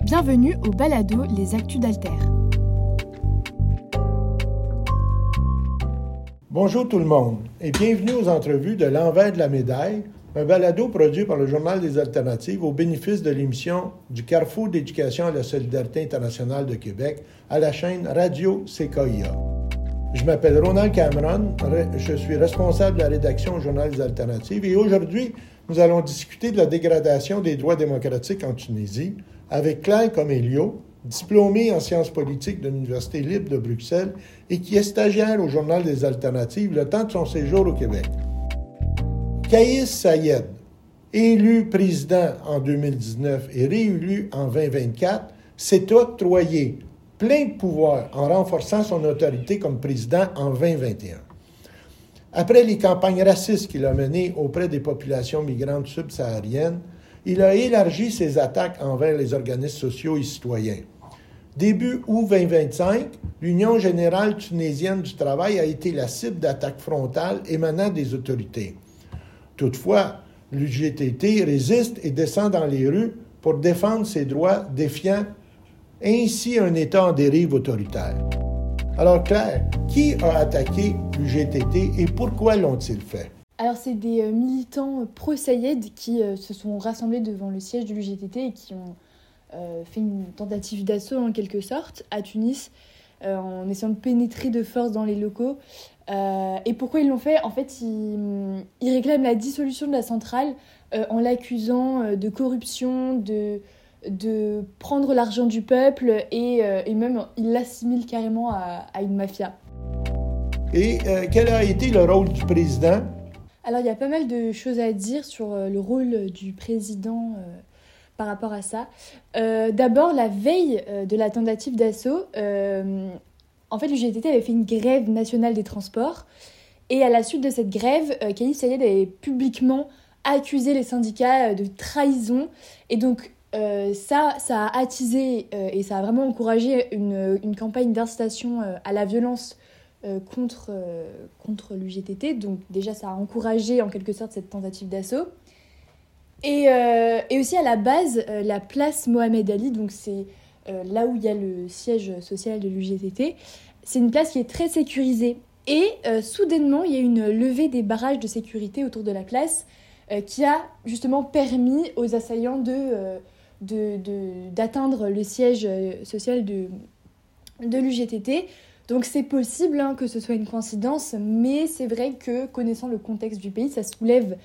Bienvenue au balado Les Actus d'Alter. Bonjour tout le monde et bienvenue aux entrevues de l'envers de la médaille, un balado produit par le Journal des Alternatives au bénéfice de l'émission du Carrefour d'éducation à la solidarité internationale de Québec à la chaîne Radio CKIA. Je m'appelle Ronald Cameron, je suis responsable de la rédaction au Journal des Alternatives et aujourd'hui, nous allons discuter de la dégradation des droits démocratiques en Tunisie avec Claire Comelio, diplômée en sciences politiques de l'Université libre de Bruxelles et qui est stagiaire au Journal des Alternatives le temps de son séjour au Québec. Kais Saied, élu président en 2019 et réélu en 2024, s'est octroyé plein de pouvoirs en renforçant son autorité comme président en 2021. Après les campagnes racistes qu'il a menées auprès des populations migrantes subsahariennes, il a élargi ses attaques envers les organismes sociaux et citoyens. Début août 2025, l'Union générale tunisienne du travail a été la cible d'attaques frontales émanant des autorités. Toutefois, l'UGTT résiste et descend dans les rues pour défendre ses droits, défiant ainsi un État en dérive autoritaire. Alors Claire, qui a attaqué l'UGTT et pourquoi l'ont-ils fait? Alors c'est des militants pro-Saied qui se sont rassemblés devant le siège de l'UGTT et qui ont fait une tentative d'assaut en quelque sorte à Tunis en essayant de pénétrer de force dans les locaux. Et pourquoi ils l'ont fait? En fait, ils réclament la dissolution de la centrale en l'accusant de corruption, de prendre l'argent du peuple et même ils l'assimilent carrément à une mafia. Et quel a été le rôle du président? Alors il y a pas mal de choses à dire sur le rôle du président par rapport à ça. D'abord, la veille de la tentative d'assaut, en fait l'UGTT avait fait une grève nationale des transports et à la suite de cette grève, Kais Saied avait publiquement accusé les syndicats de trahison et donc ça a attisé et ça a vraiment encouragé une campagne d'incitation à la violence contre l'UGTT. Donc déjà, ça a encouragé en quelque sorte cette tentative d'assaut. Et aussi à la base, la place Mohamed Ali, donc c'est là où il y a le siège social de l'UGTT, c'est une place qui est très sécurisée. Et soudainement, il y a une levée des barrages de sécurité autour de la place qui a justement permis aux assaillants d'atteindre le siège social de l'UGTT. Donc c'est possible que ce soit une coïncidence, mais c'est vrai que connaissant le contexte du pays, ça soulève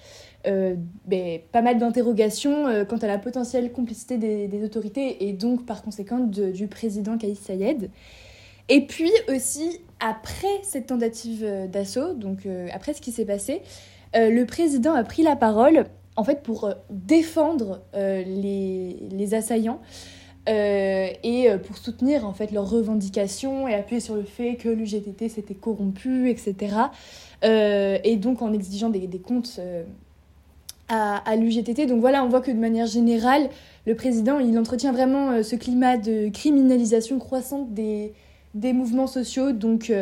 pas mal d'interrogations quant à la potentielle complicité des autorités et donc par conséquent du président Kais Saied. Et puis aussi, après cette tentative d'assaut, donc après ce qui s'est passé, le président a pris la parole en fait pour défendre les assaillants. Et pour soutenir en fait leurs revendications et appuyer sur le fait que l'UGTT s'était corrompu, etc. Et donc en exigeant des comptes à l'UGTT. Donc voilà, on voit que de manière générale, le président, il entretient vraiment ce climat de criminalisation croissante des mouvements sociaux. Donc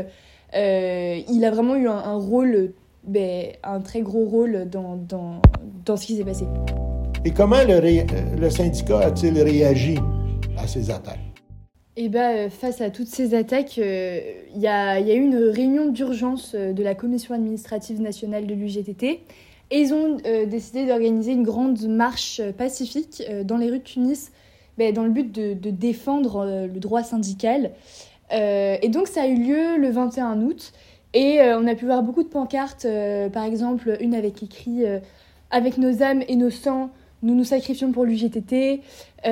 il a vraiment eu un rôle, un très gros rôle dans ce qui s'est passé. Et comment le syndicat a-t-il réagi à ces attaques? Face à toutes ces attaques, il y a eu une réunion d'urgence de la Commission administrative nationale de l'UGTT et ils ont décidé d'organiser une grande marche pacifique dans les rues de Tunis dans le but de défendre le droit syndical. Et donc ça a eu lieu le 21 août et on a pu voir beaucoup de pancartes, par exemple une avec écrit « Avec nos âmes et nos sangs, nous nous sacrifions pour l'UGTT ».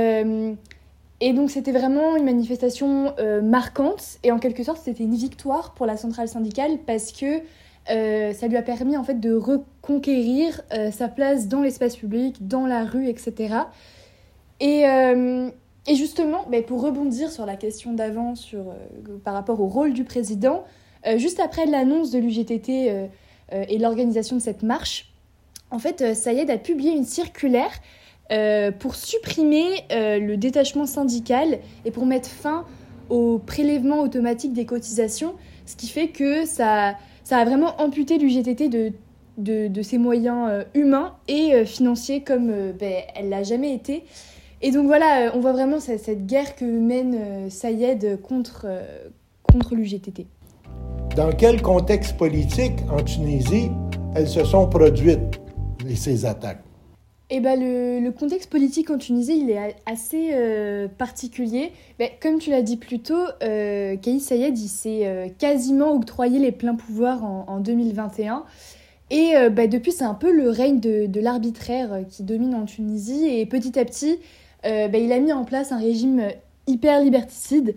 Et donc c'était vraiment une manifestation marquante et en quelque sorte c'était une victoire pour la centrale syndicale parce que ça lui a permis en fait de reconquérir sa place dans l'espace public, dans la rue, etc. Et justement, pour rebondir sur la question d'avant par rapport au rôle du président, juste après l'annonce de l'UGTT et l'organisation de cette marche, en fait Saied a publié une circulaire pour supprimer le détachement syndical et pour mettre fin au prélèvement automatique des cotisations, ce qui fait que ça a vraiment amputé l'UGTT de ses moyens humains et financiers comme elle l'a jamais été. Et donc voilà, on voit vraiment cette guerre que mène Saïed contre l'UGTT. Dans quel contexte politique en Tunisie elles se sont produites, ces attaques? Eh ben, le contexte politique en Tunisie, il est assez particulier. Comme tu l'as dit plus tôt, Kais Saïed, il s'est quasiment octroyé les pleins pouvoirs en 2021. Et depuis, c'est un peu le règne de l'arbitraire qui domine en Tunisie. Et petit à petit, il a mis en place un régime hyper liberticide.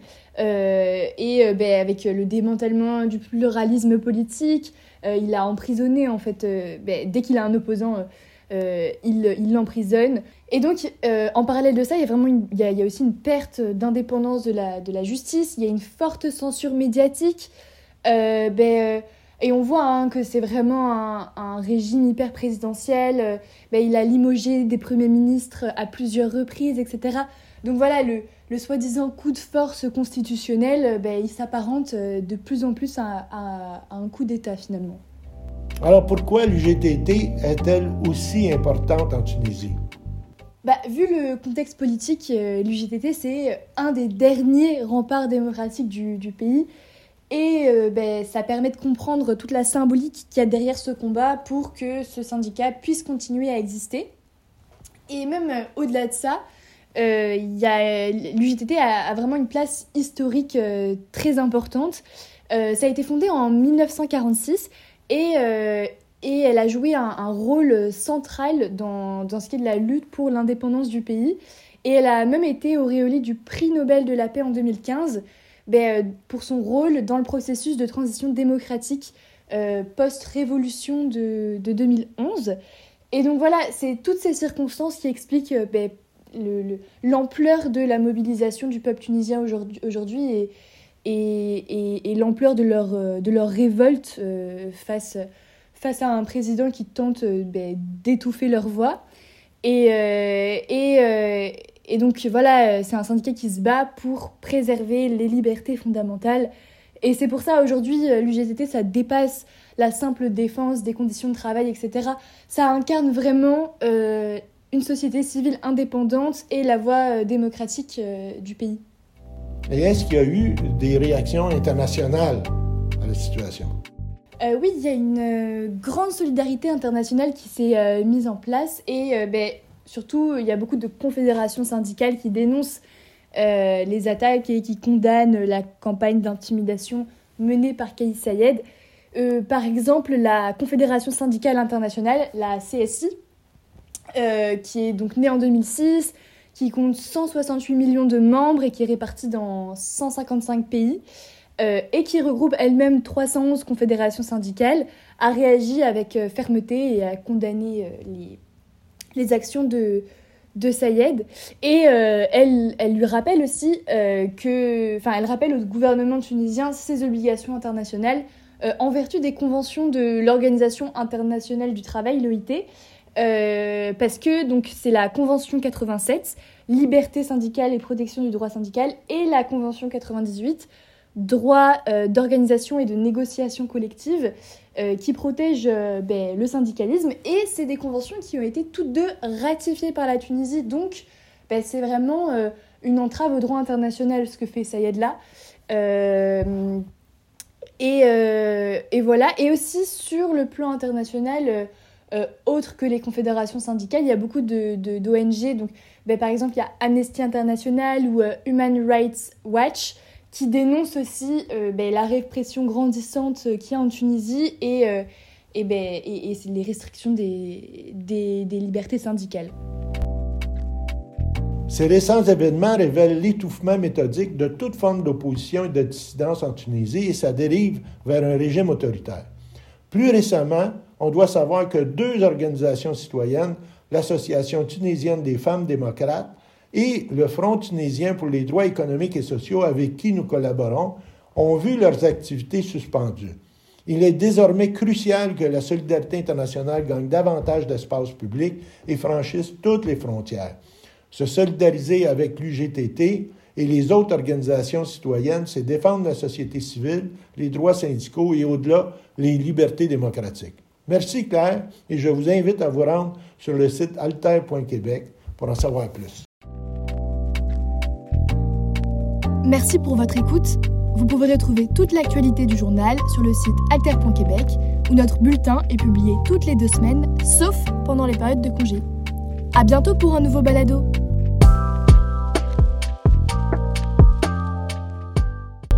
Avec le démantèlement du pluralisme politique, il a emprisonné, en fait, dès qu'il a un opposant... il l'emprisonne. Et donc, en parallèle de ça, il y a aussi une perte d'indépendance de la justice, il y a une forte censure médiatique, et on voit que c'est vraiment un régime hyper présidentiel. Il a limogé des premiers ministres à plusieurs reprises, etc. Donc voilà, le soi-disant coup de force constitutionnel, il s'apparente de plus en plus à un coup d'État finalement. Alors pourquoi l'UGTT est-elle aussi importante en Tunisie? Vu le contexte politique, l'UGTT c'est un des derniers remparts démocratiques du pays et ça permet de comprendre toute la symbolique qu'il y a derrière ce combat pour que ce syndicat puisse continuer à exister. Et même au-delà de ça, l'UGTT a vraiment une place historique très importante. Ça a été fondé en 1946 et elle a joué un rôle central dans ce qui est de la lutte pour l'indépendance du pays. Et elle a même été auréolée du prix Nobel de la paix en 2015 pour son rôle dans le processus de transition démocratique post-révolution de 2011. Et donc voilà, c'est toutes ces circonstances qui expliquent l'ampleur de la mobilisation du peuple tunisien aujourd'hui et l'ampleur de leur révolte face à un président qui tente d'étouffer leur voix. Et donc voilà, c'est un syndicat qui se bat pour préserver les libertés fondamentales. Et c'est pour ça aujourd'hui, l'UGTT, ça dépasse la simple défense des conditions de travail, etc. Ça incarne vraiment une société civile indépendante et la voie démocratique du pays. Et est-ce qu'il y a eu des réactions internationales à la situation? Oui, il y a une grande solidarité internationale qui s'est mise en place et surtout, il y a beaucoup de confédérations syndicales qui dénoncent les attaques et qui condamnent la campagne d'intimidation menée par Kais Saïed. Par exemple, la Confédération syndicale internationale, la CSI, qui est donc née en 2006, qui compte 168 millions de membres et qui est répartie dans 155 pays, et qui regroupe elle-même 311 confédérations syndicales, a réagi avec fermeté et a condamné les actions de Saïed. Et elle lui rappelle aussi elle rappelle au gouvernement tunisien ses obligations internationales en vertu des conventions de l'Organisation internationale du travail, l'OIT, parce que donc, c'est la Convention 87, liberté syndicale et protection du droit syndical, et la Convention 98, droit d'organisation et de négociation collective, qui protègent le syndicalisme. Et c'est des conventions qui ont été toutes deux ratifiées par la Tunisie. Donc, c'est vraiment une entrave au droit international, ce que fait Saïed là. Et voilà. Et aussi, sur le plan international... autre que les confédérations syndicales, il y a beaucoup d'ONG. Donc, par exemple, il y a Amnesty International ou Human Rights Watch qui dénoncent aussi la répression grandissante qu'il y a en Tunisie et les restrictions des libertés syndicales. Ces récents événements révèlent l'étouffement méthodique de toute forme d'opposition et de dissidence en Tunisie et sa dérive vers un régime autoritaire. Plus récemment, on doit savoir que 2 organisations citoyennes, l'Association tunisienne des femmes démocrates et le Front tunisien pour les droits économiques et sociaux avec qui nous collaborons, ont vu leurs activités suspendues. Il est désormais crucial que la solidarité internationale gagne davantage d'espace public et franchisse toutes les frontières. Se solidariser avec l'UGTT et les autres organisations citoyennes, c'est défendre la société civile, les droits syndicaux et au-delà, les libertés démocratiques. Merci Claire, et je vous invite à vous rendre sur le site alter.québec pour en savoir plus. Merci pour votre écoute. Vous pouvez retrouver toute l'actualité du journal sur le site alter.québec où notre bulletin est publié toutes les 2 semaines, sauf pendant les périodes de congé. À bientôt pour un nouveau balado.